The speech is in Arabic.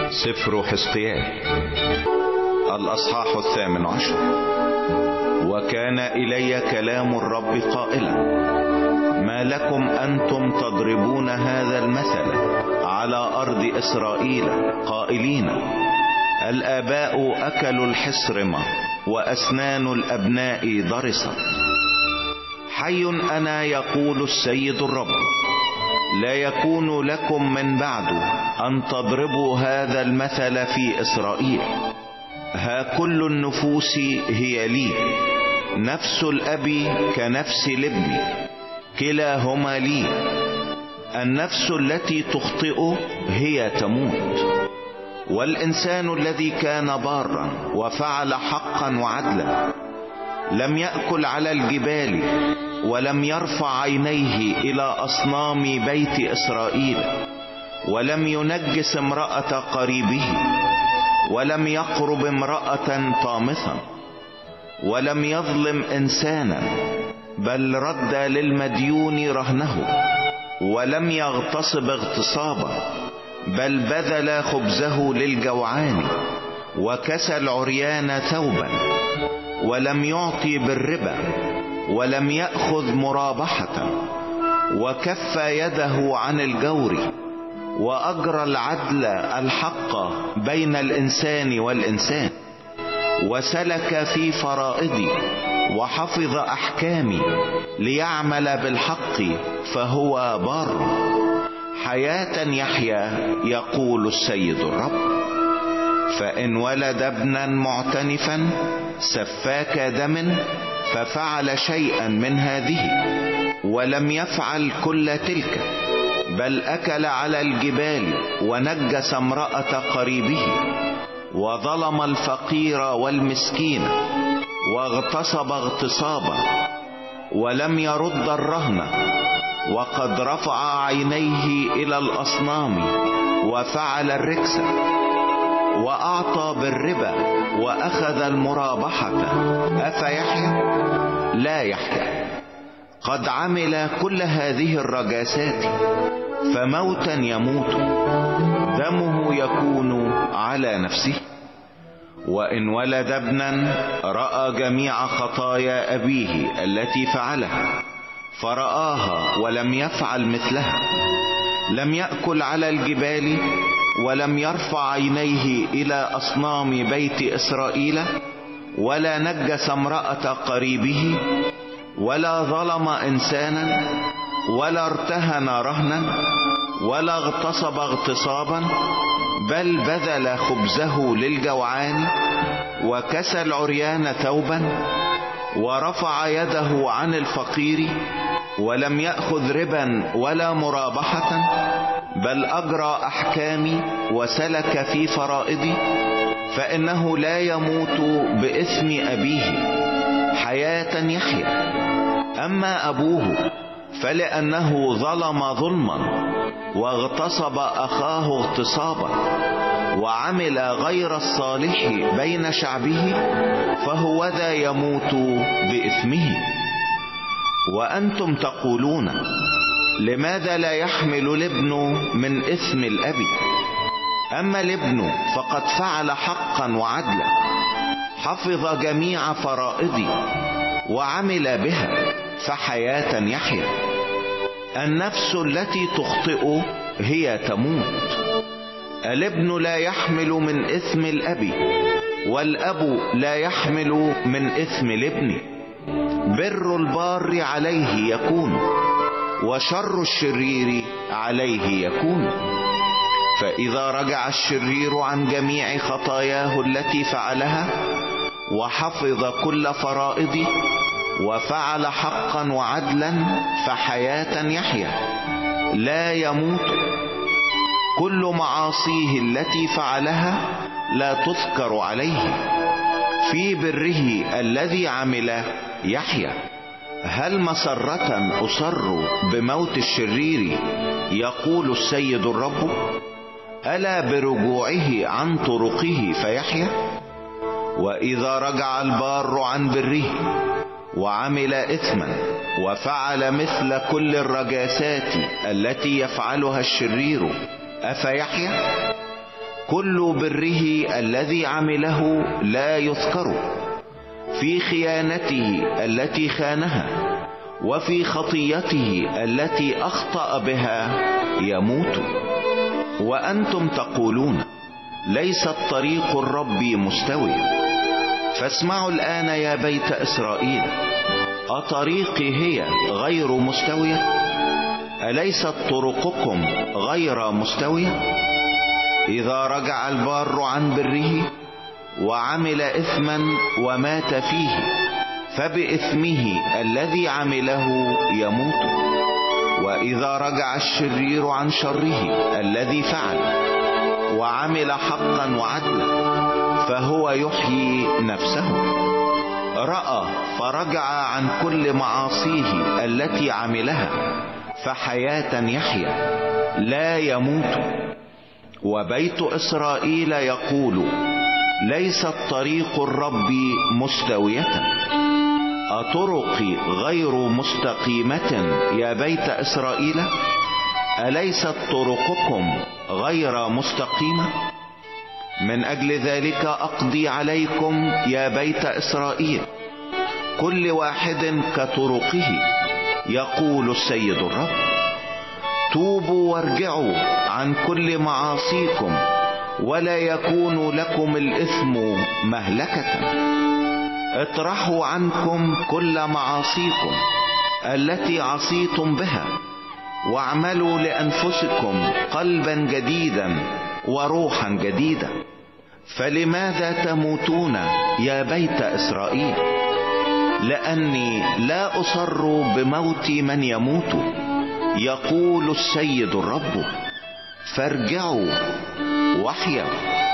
سفر حزقيال الأصحاح 18. وكان إلي كلام الرب قائلا: ما لكم أنتم تضربون هذا المثل على أرض إسرائيل قائلين: الآباء أكلوا الحصرمة وأسنان الأبناء ضرست. حي أنا يقول السيد الرب: لا يكون لكم من بعد أن تضربوا هذا المثل في إسرائيل. ها كل النفوس هي لي، نفس الأب كنفس الابن، كلاهما لي. النفس التي تخطئ هي تموت، والإنسان الذي كان بارا وفعل حقا وعدلا لم يأكل على الجبال ولم يرفع عينيه إلى أصنام بيت إسرائيل، ولم ينجس امرأة قريبه، ولم يقرب امرأة طامثا، ولم يظلم إنسانا، بل رد للمديون رهنه، ولم يغتصب اغتصابا، بل بذل خبزه للجوعان، وكسى العريان ثوبا، ولم يعطي بالربا، ولم يأخذ مرابحة، وكف يده عن الجور، وأجرى العدل الحق بين الإنسان والإنسان، وسلك في فرائضي وحفظ أحكامي ليعمل بالحق، فهو بار. حياة يحيا يقول السيد الرب. فإن ولد ابنا معتنفا سفاك دم ففعل شيئا من هذه، ولم يفعل كل تلك، بل أكل على الجبال ونجس امرأة قريبه، وظلم الفقير والمسكين، واغتصب اغتصابا، ولم يرد الرهن، وقد رفع عينيه إلى الأصنام وفعل الركس، وأعطى بالربا وأخذ المرابحة، أفيحيا؟ لا يحيا. قد عمل كل هذه الرجاسات، فموتا يموت، دمه يكون على نفسه. وإن ولد ابنا رأى جميع خطايا أبيه التي فعلها، فرآها ولم يفعل مثلها، لم يأكل على الجبال، ولم يرفع عينيه إلى أصنام بيت إسرائيل، ولا نجس امرأة قريبه، ولا ظلم إنسانا، ولا ارتهن رهنا، ولا اغتصب اغتصابا، بل بذل خبزه للجوعان، وكسى العريان ثوبا، ورفع يده عن الفقير، ولم يأخذ ربا ولا مرابحة، بل أجرى أحكامي وسلك في فرائضي، فإنه لا يموت بإثم أبيه، حياة يحيا. أما أبوه فلأنه ظلم ظلما، واغتصب أخاه اغتصابا، وعمل غير الصالح بين شعبه، فهو ذا يموت بإثمه. وأنتم تقولون: لماذا لا يحمل الابن من إثم الأب؟ أما الابن فقد فعل حقا وعدلا، حفظ جميع فرائضي وعمل بها، فحياة يحيا. النفس التي تخطئ هي تموت. الابن لا يحمل من إثم الأب، والأب لا يحمل من إثم الابن. بر البار عليه يكون، وشر الشرير عليه يكون. فإذا رجع الشرير عن جميع خطاياه التي فعلها، وحفظ كل فرائضه، وفعل حقا وعدلا، فحياة يحيا، لا يموت. كل معاصيه التي فعلها لا تذكر عليه، في بره الذي عمل يحيا. هل مسرة أصر بموت الشرير؟ يقول السيد الرب. ألا برجوعه عن طرقه فيحيا؟ وإذا رجع البار عن بره وعمل إثما وفعل مثل كل الرجاسات التي يفعلها الشرير، أفيحيا؟ كل بره الذي عمله لا يذكر، في خيانته التي خانها وفي خطيته التي أخطأ بها يموت. وأنتم تقولون ليست طريق الرب مستوية. فاسمعوا الآن يا بيت إسرائيل، أطريقي هي غير مستوية؟ أليست طرقكم غير مستوية؟ إذا رجع البار عن بره وعمل إثما ومات فيه، فبإثمه الذي عمله يموت. وإذا رجع الشرير عن شره الذي فعل وعمل حقا وعدلا، فهو يحيي نفسه. رأى فرجع عن كل معاصيه التي عملها، فحياة يحيا لا يموت. وبيت إسرائيل يقول ليست طريق الرب مستوية. أطرقي غير مستقيمة يا بيت إسرائيل؟ أليست طرقكم غير مستقيمة؟ من أجل ذلك أقضي عليكم يا بيت إسرائيل، كل واحد كطرقه، يقول السيد الرب. توبوا وارجعوا عن كل معاصيكم، ولا يكون لكم الإثم مهلكة. اطرحوا عنكم كل معاصيكم التي عصيتم بها، واعملوا لأنفسكم قلبا جديدا وروحا جديدة. فلماذا تموتون يا بيت إسرائيل؟ لأني لا أصر بموت من يموت، يقول السيد الرب. فارجعوا واحيوا.